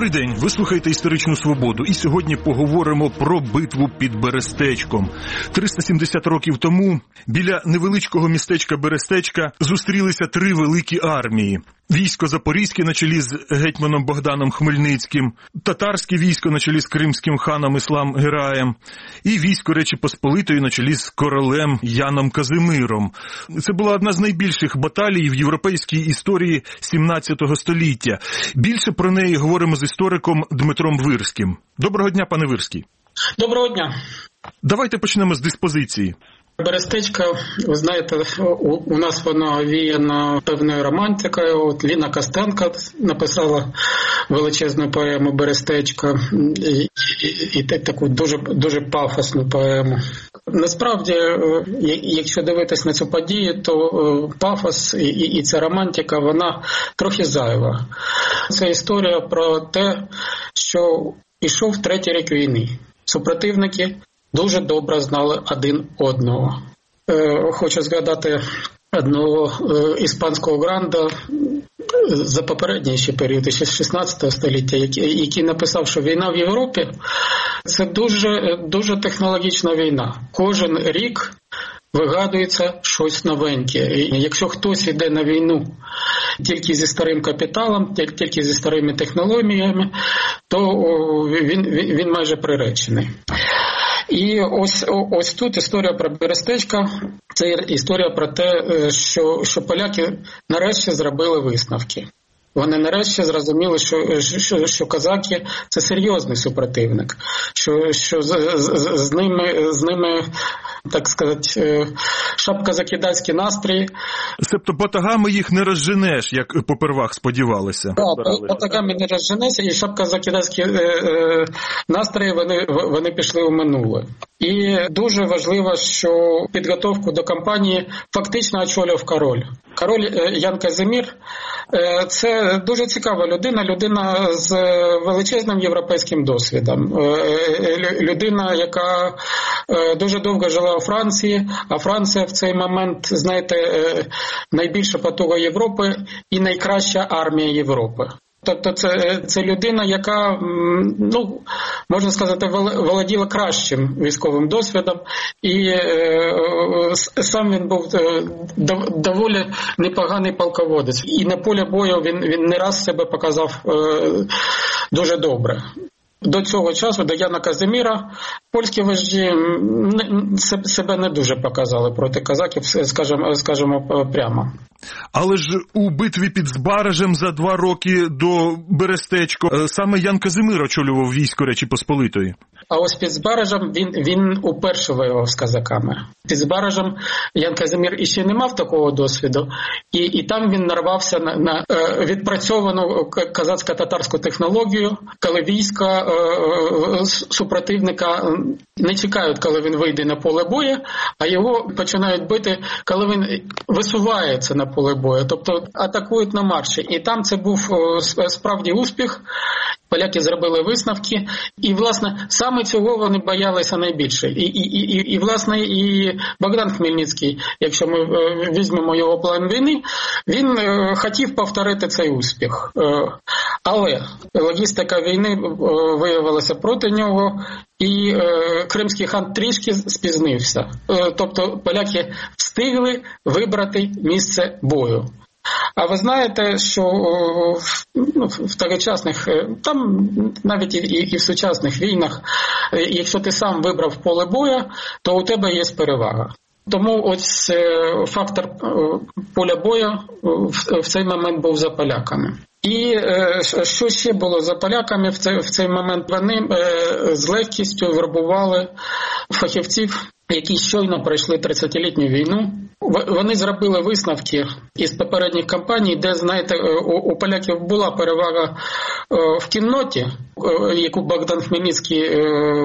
Добрий день, ви слухаєте «Історичну свободу» і сьогодні поговоримо про битву під Берестечком. 370 років тому біля невеличкого містечка Берестечка зустрілися три великі армії. Військо Запорізьке на чолі з гетьманом Богданом Хмельницьким, татарське військо на чолі з кримським ханом Іслам Гераєм і військо Речі Посполитої на чолі з королем Яном Казимиром. Це була одна з найбільших баталій в європейській історії 17 століття. Більше про неї говоримо з істориком Дмитром Вирським. Доброго дня, пане Вирський. Доброго дня. Давайте почнемо з диспозиції. Берестечко, ви знаєте, у нас воно віяно певною романтикою. От Ліна Костенко написала величезну поему «Берестечко» і таку дуже пафосну поему. Насправді, якщо дивитись на цю подію, то пафос і ця романтика, вона трохи зайва. Це історія про те, що йшов третій рік війни. Супротивники дуже добре знали один одного. Хочу згадати одного іспанського гранда за попередній ще період, ще 16 століття, який написав, що війна в Європі – це дуже технологічна війна. Кожен рік вигадується щось новеньке. І якщо хтось йде на війну тільки зі старим капіталом, тільки зі старими технологіями, то він майже приречений. І ось тут історія про Берестечко, це історія про те, що поляки нарешті зробили висновки. Вони нарешті зрозуміли, що козаки – це серйозний супротивник, що з ними, так сказати, шапкозакидацькі настрої. Себто батагами їх не розженеш, як попервах сподівалися. Так, батагами не розженешся, і шапкозакидацькі настрої вони пішли у минуле. І дуже важливо, що підготовку до кампанії фактично очолював король. Король Ян Казимир – це дуже цікава людина з величезним європейським досвідом. Людина, яка дуже довго жила у Франції, а Франція в цей момент, знаєте, найбільша потуга Європи і найкраща армія Європи. Тобто це людина, яка, можна сказати, володіла кращим військовим досвідом, і сам він був доволі непоганий полководець. І на полі бою він не раз себе показав дуже добре. До цього часу, до Яна Казимира, польські вожді себе не дуже показали проти козаків, скажімо прямо. Але ж у битві під Збаражем за 2 роки до Берестечко саме Ян Казимир очолював військо Речі Посполитої. А ось під Збаражем він уперше воював з козаками. Під Збаражем Ян Казимир іще не мав такого досвіду, і там він нарвався на відпрацьовану козацько-татарську технологію, коли війська супротивника не чекають, коли він вийде на поле бою, а його починають бити, коли він висувається на поле бою, тобто атакують на марші. І там це був справді успіх. Поляки зробили висновки, і, власне, саме цього вони боялися найбільше. І власне, і Богдан Хмельницький, якщо ми візьмемо його план війни, він хотів повторити цей успіх. Але логістика війни виявилася проти нього, і кримський хан трішки спізнився. Тобто поляки встигли вибрати місце бою. А ви знаєте, що в тогочасних, там навіть і в сучасних війнах, якщо ти сам вибрав поле бою, то у тебе є перевага. Тому ось фактор поля бою в цей момент був за поляками. І що ще було за поляками в цей момент? Вони з легкістю вербували фахівців, які щойно пройшли 30-літню війну. Вони зробили висновки із попередніх кампаній, де, знаєте, у поляків була перевага в кінноті, яку Богдан Хмельницький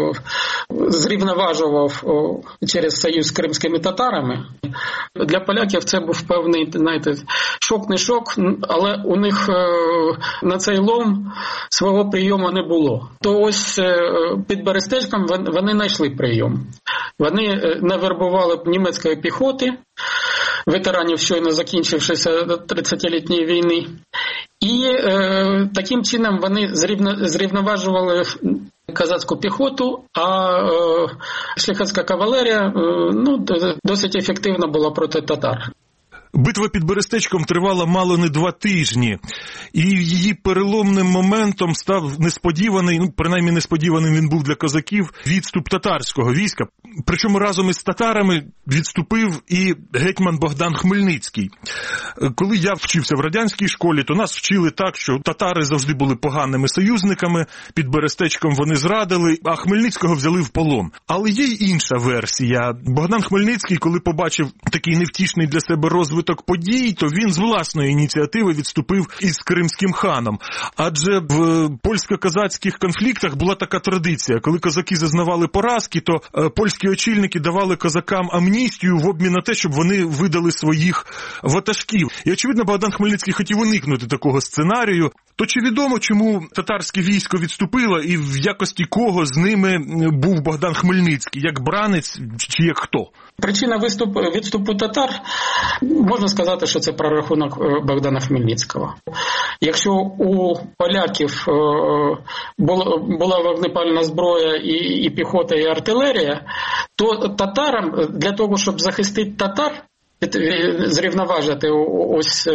зрівноважував через союз з кримськими татарами. Для поляків це був певний, знаєте, шок не шок, але у них на цей лом свого прийому не було. То ось під Берестечком вони знайшли прийом. Вони навербували німецької піхоти, ветеранів щойно закінчившися 30-літньої війни, І таким чином вони зрівноважували козацьку піхоту, а шляхетська кавалерія досить ефективна була проти татар. Битва під Берестечком тривала мало не 2 тижні, і її переломним моментом став несподіваний, принаймні несподіваним він був для козаків, відступ татарського війська. Причому разом із татарами відступив і гетьман Богдан Хмельницький. Коли я вчився в радянській школі, то нас вчили так, що татари завжди були поганими союзниками, під Берестечком вони зрадили, а Хмельницького взяли в полон. Але є й інша версія. Богдан Хмельницький, коли побачив такий невтішний для себе розвиток подій, то він з власної ініціативи відступив із кримським ханом. Адже в польсько-козацьких конфліктах була така традиція. Коли козаки зазнавали поразки, то польські очільники давали козакам амністію в обмін на те, щоб вони видали своїх ватажків. І, очевидно, Богдан Хмельницький хотів уникнути такого сценарію. То чи відомо, чому татарське військо відступило і в якості кого з ними був Богдан Хмельницький? Як бранець чи як хто? Причина відступу татар, можна сказати, що це прорахунок Богдана Хмельницького. Якщо у поляків була вогнепальна зброя і піхота, і артилерія, то татарам, для того, щоб захистити татар, зрівноважити ось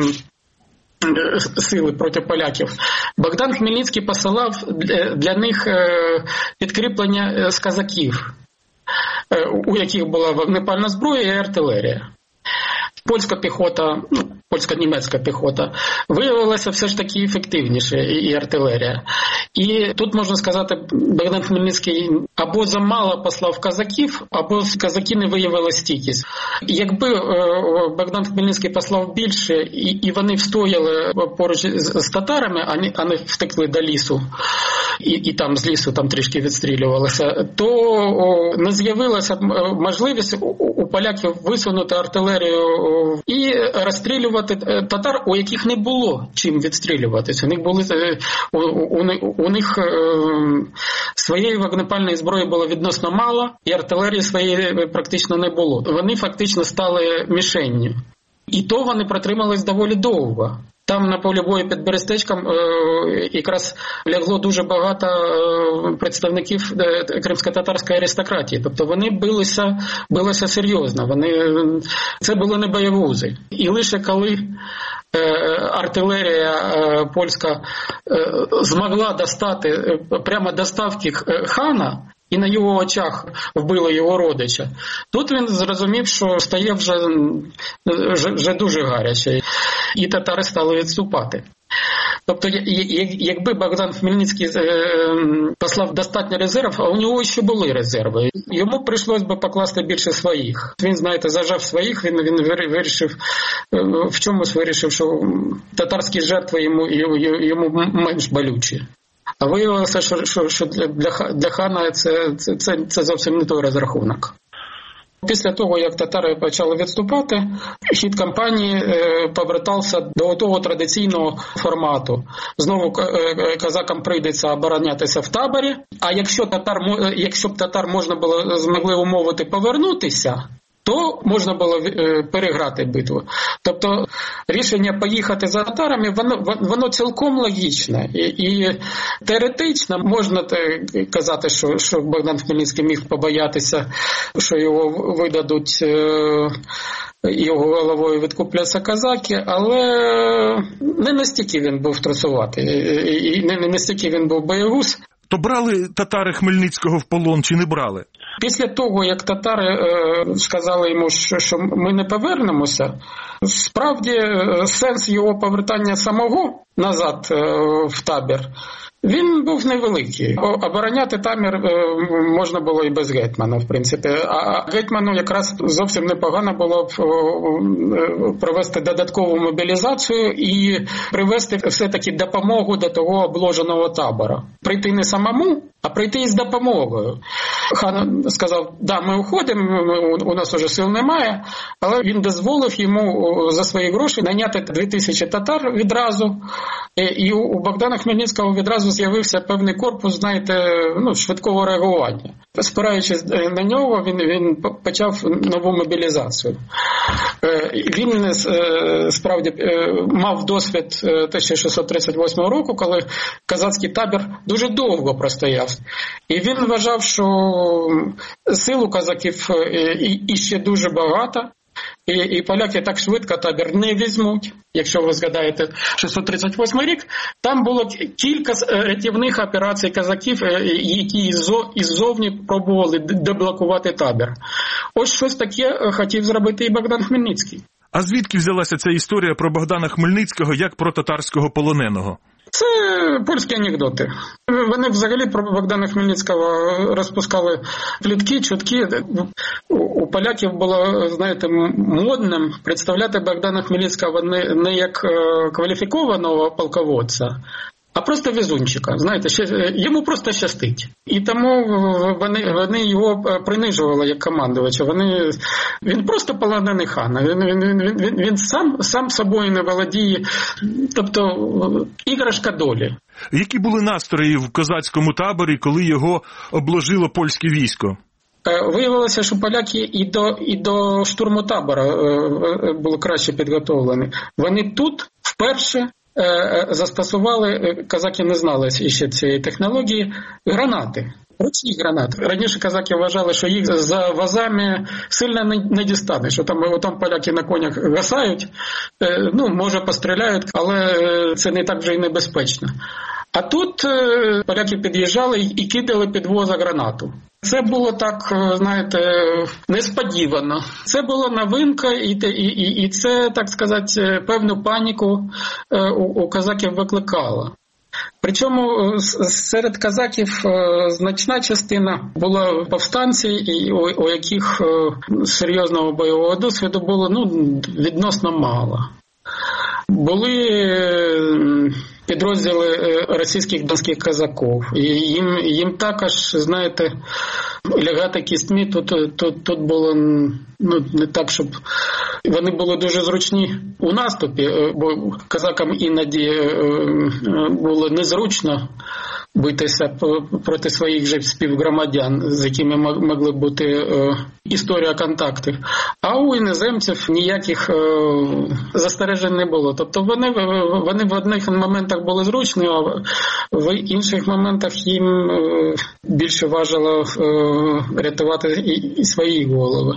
сили проти поляків, Богдан Хмельницький посилав для них підкріплення з козаків, у яких була вогнепальна зброя і артилерія. Польська піхота, польсько-німецька піхота виявилася все ж таки ефективніше, і артилерія. І тут, можна сказати, Богдан Хмельницький або замало послав козаків, або козаки не виявили стійкість. Якби Богдан Хмельницький послав більше, і вони встояли поруч з татарами, а не втекли до лісу, і там з лісу там трішки відстрілювалися, то не з'явилася можливість у поляків висунути артилерію і розстрілювати татар, у яких не було чим відстрілюватися. У них своєї вогнепальної зброї було відносно мало, і артилерії своєї практично не було. Вони фактично стали мішенню. І то вони протримались доволі довго. Там на полі бою під Берестечком якраз лягло дуже багато представників кримсько-татарської аристократії. Тобто вони билися серйозно. Це були не бойовузи. І лише коли артилерія польська змогла достати прямо до ставки хана, і на його очах вбили його родича, тут він зрозумів, що стає вже дуже гаряче. І татари стали відступати. Тобто, якби Богдан Хмельницький послав достатньо резервів, а у нього ще були резерви, йому прийшлось би покласти більше своїх. Він, знаєте, зажав своїх, він вирішив, в чомусь вирішив, що татарські жертви йому менш болючі. А виявилося, що для хана це зовсім не той розрахунок. Після того, як татари почали відступати, хід кампанії повертався до того традиційного формату. Знову козакам прийдеться оборонятися в таборі, а якщо б татар змогли умовити повернутися, то можна було переграти битву. Тобто рішення поїхати за татарами, воно цілком логічне. І теоретично можна казати, що Богдан Хмельницький міг побоятися, що його видадуть, його головою відкупляться козаки, але не настільки він був трусуватий, і не настільки він був боєвуз. То брали татари Хмельницького в полон чи не брали? Після того, як татари сказали йому, що ми не повернемося, справді сенс його повертання самого назад в табір, він був невеликий. Обороняти табір можна було і без гетьмана, в принципі. А гетьману якраз зовсім непогано було провести додаткову мобілізацію і привести все-таки допомогу до того обложеного табора. Прийти не самому, а прийти із допомогою. Хан сказав, да, ми уходимо, у нас уже сил немає, але він дозволив йому за свої гроші найняти 2000 татар відразу. І у Богдана Хмельницького відразу з'явився певний корпус, знаєте, швидкого реагування. Спираючись на нього, він почав нову мобілізацію. Він справді мав досвід 1638 року, коли козацький табір дуже довго простояв. І він вважав, що сил у козаків іще дуже багато. І поляки так швидко табір не візьмуть. Якщо ви згадаєте 638 рік, там було кілька рятівних операцій козаків, які іззовні пробували деблокувати табір. Ось щось таке хотів зробити і Богдан Хмельницький. А звідки взялася ця історія про Богдана Хмельницького як про татарського полоненого? Це польські анекдоти. Вони взагалі про Богдана Хмельницького розпускали плітки, чутки. У поляків було, знаєте, модним представляти Богдана Хмельницького не як кваліфікованого полководця, а просто везунчика. Знаєте, йому просто щастить. І тому вони його принижували як командувача. Він просто полонений хан. Він сам собою не володіє. Тобто іграшка долі. Які були настрої в козацькому таборі, коли його обложило польське військо? Виявилося, що поляки і до штурму табора були краще підготовлені. Вони тут вперше застосували, козаки не знали ще цієї технології, гранати. Ручні гранати. Раніше козаки вважали, що їх за вазами сильно не дістанеш. Що там поляки на конях гасають, може постріляють, але це не так вже й небезпечно. А тут поляки під'їжджали і кидали під воза гранату. Це було так, знаєте, несподівано. Це була новинка, і це, так сказати, певну паніку у козаків викликало. Причому серед козаків значна частина була повстанці, у яких серйозного бойового досвіду було відносно мало. Були підрозділи російських донських козаків. І їм також, знаєте, лягати кістьми тут було не так, щоб вони були дуже зручні у наступі, бо козакам іноді було незручно битися проти своїх же співгромадян, з якими могли бути історія контактів. А у іноземців ніяких застережень не було. Тобто вони в одних моментах були зручні, а в інших моментах їм більше важило рятувати і свої голови.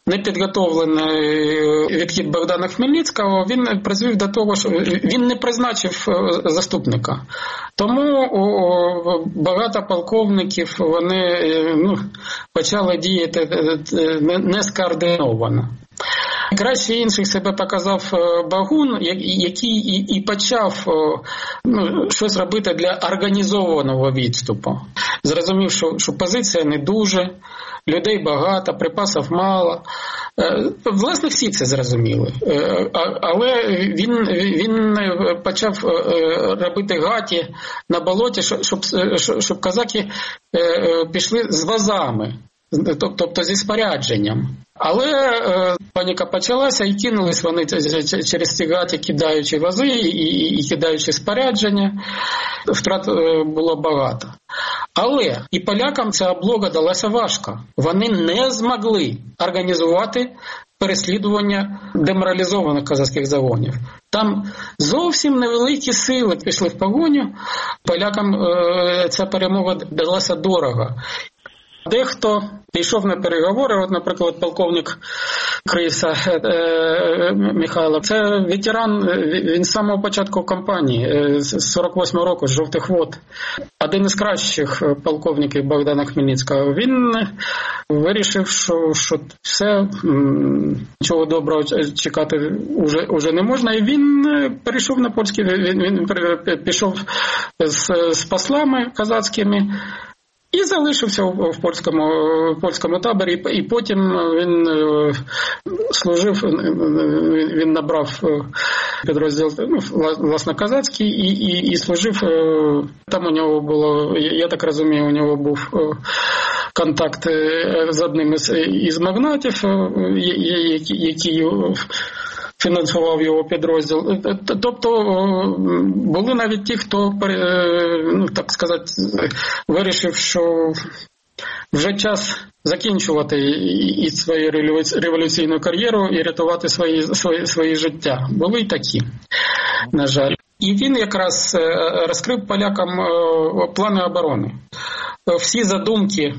Непідготовлений відхід Богдана Хмельницького, він призвів до того, що він не призначив заступника. Тому багато полковників вони почали діяти не скоординовано. Краще інших себе показав Багун, який і почав щось робити для організованого відступу. Зрозумів, що позиція не дуже, людей багато, припасів мало. Власне, всі це зрозуміли. Але він почав робити гаті на болоті, щоб козаки пішли з вазами, тобто зі спорядженням. Але паніка почалася і кинулись вони через ці гаті, кидаючи вази і кидаючи спорядження. Втрат було багато. Але і полякам ця облога далася важко. Вони не змогли організувати переслідування деморалізованих козацьких загонів. Там зовсім невеликі сили пішли в погоню. Полякам ця перемога далася дорого. Дехто пішов на переговори, наприклад, полковник Криса Михайло. Це ветеран, він з самого початку кампанії, з 48-го року, з Жовтих Вод. Один із кращих полковників Богдана Хмельницького. Він вирішив, що все, нічого доброго чекати вже не можна. І він перейшов на польський, він пішов з послами козацькими, і залишився в польському таборі, і потім він служив, він набрав підрозділ, власне, козацький, і служив, там у нього було, я так розумію, у нього був контакт з одним із магнатів, які фінансував його підрозділ. Тобто були навіть ті, хто, так сказати, вирішив, що вже час закінчувати і свою революційну кар'єру, і рятувати свої життя. Були й такі, на жаль. І він якраз розкрив полякам плани оборони. Всі задумки,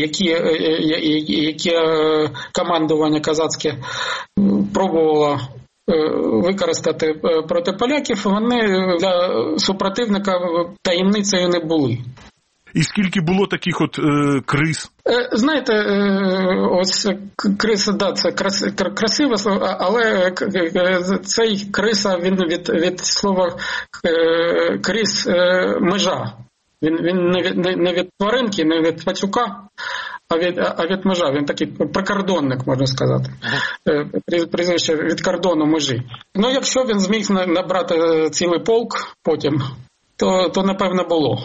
які командування козацьке пробувало використати проти поляків, вони для супротивника таємницею не були. І скільки було таких от криз? Знаєте, ось криса, да, це красиве слово, але цей криса, він від слова крис межа. Він не від тваринки, не від пацюка, а від межа. Він такий прикордонник, можна сказати. Прізвище від кордону межі. Ну, якщо він зміг набрати цілий полк потім, то напевно було.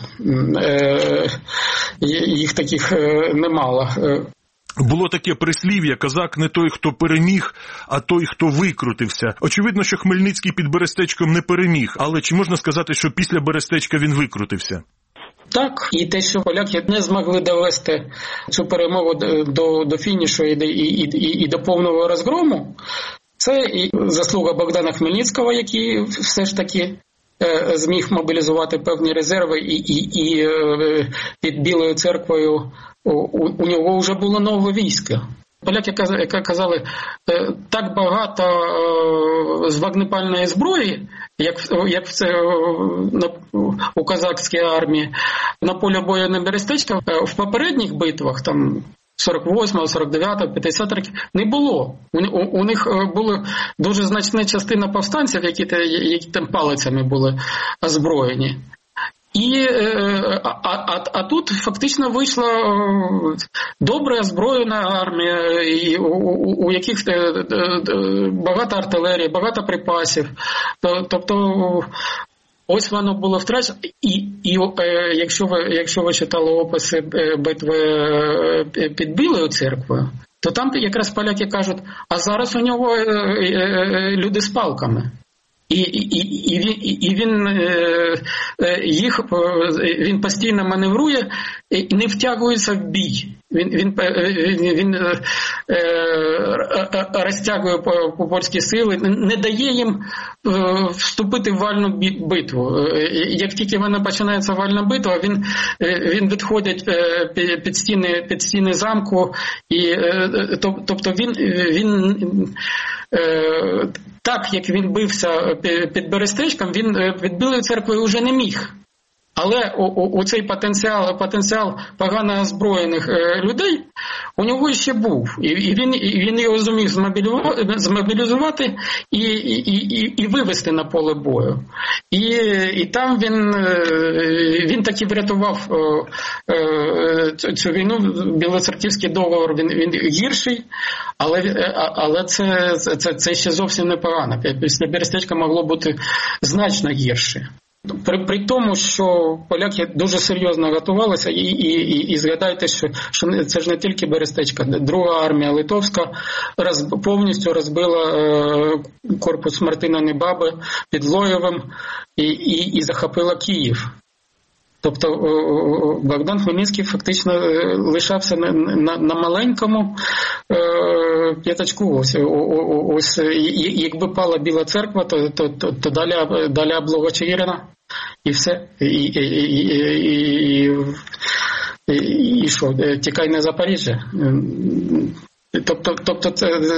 Їх таких немало. Було таке прислів'я: козак не той, хто переміг, а той, хто викрутився. Очевидно, що Хмельницький під Берестечком не переміг, але чи можна сказати, що після Берестечка він викрутився? Так, і те, що поляки не змогли довести цю перемогу до фінішу і до повного розгрому, це і заслуга Богдана Хмельницького, який все ж таки зміг мобілізувати певні резерви, і під Білою церквою у нього вже було нове військо. Поляки казали, так багато з вогнепальної зброї, як це у козацькій армії, на полі бою на Берестечка, в попередніх битвах, там 48, 49, 50 років, не було. У них була дуже значна частина повстанців, які там палицями були озброєні. А тут фактично вийшла добре озброєна армія, у яких багато артилерії, багато припасів. Тобто ось воно було втрачено. І якщо ви читали описи битви під Білою церквою, то там якраз поляки кажуть, а зараз у нього люди з палками. І він постійно маневрує і не втягується в бій. Він розтягує польські сили, не дає їм вступити в вальну битву. Як тільки вона починається вальна битва, він відходить під стіни замку, і тобто він так, як він бився під Берестечком, він під Білою церквою вже не міг. Але у цей потенціал погано озброєних людей у нього ще був. І він його зумів змобілізувати і вивести на поле бою. І там він таки врятував цю війну. Білоцерківський договор, він гірший, але це ще зовсім непогано. Після Берестечка могло бути значно гірше. При тому, що поляки дуже серйозно готувалися, і згадайте, що це ж не тільки Берестечка. Друга армія литовська повністю розбила корпус Мартина Небаби під Лоєвим і захопила Київ. Тобто Богдан Хмельницький фактично лишався на маленькому п'ятачку. Ось якби пала Біла церква, то далі облога Чигирина. І все. І що? Тікай на Запоріжжя. Тобто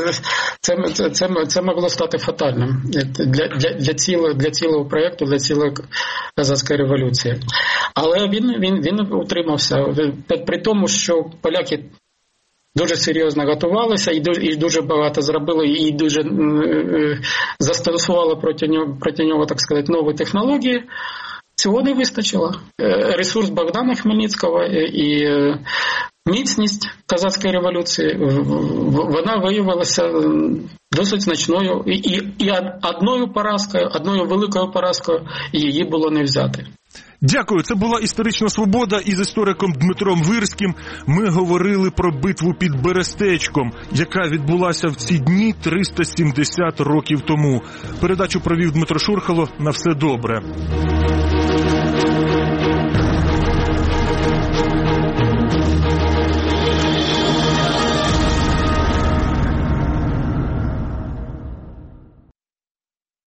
це могло стати фатальним для цілого проєкту, для цілої козацької революції. Але він утримався. При тому, що поляки дуже серйозно готувалися і дуже багато зробили, і дуже застосували проти нього, так сказати, нові технології, цього не вистачило. Ресурс Богдана Хмельницького і міцність козацької революції, вона виявилася досить значною. І одною великою поразкою її було не взяти. Дякую. Це була «Історична свобода» із істориком Дмитром Вирським. Ми говорили про битву під Берестечком, яка відбулася в ці дні 370 років тому. Передачу провів Дмитро Шурхало. На все добре.